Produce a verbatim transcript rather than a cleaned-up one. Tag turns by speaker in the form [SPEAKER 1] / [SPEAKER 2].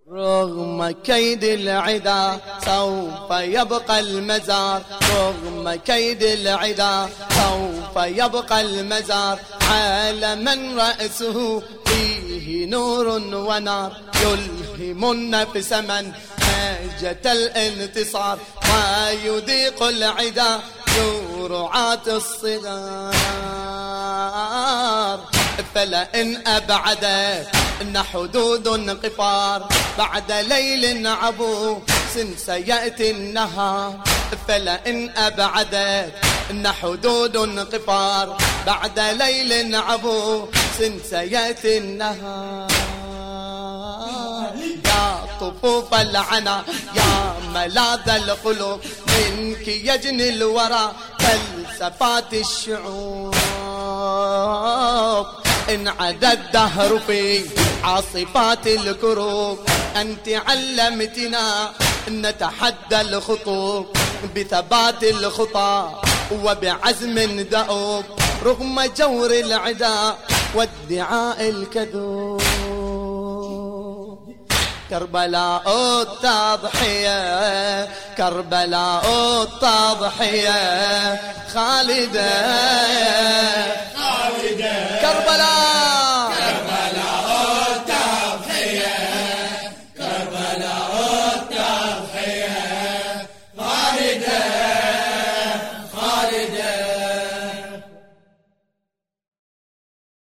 [SPEAKER 1] رغم كيد العدا سوف يبقى المزار، رغم كيد العدا سوف يبقى المزار، على من رأسه فيه نور ونار، يلهم النفس من حاجة الانتصار، ويذيق العدا جرعات الصغار. فلئن أبعدت إن حدود انقفار، بعد ليل عبوس سيأتي النهار. فلئن أبعدت إن حدود انقفار، بعد ليل عبوس سيأتي النهار. يا طفوف العنا يا ملاذ القلوب، منك يجني الورى فلسفات الشعوب. إن عدا الدهر في عاصفات الكروب، أنت علمتنا أن نتحدى الخطوب بثبات الخطى وبعزم دؤوب، رغم جور العدا وادعاء الكذوب. كربلاء التضحية، كربلاء التضحية خالدة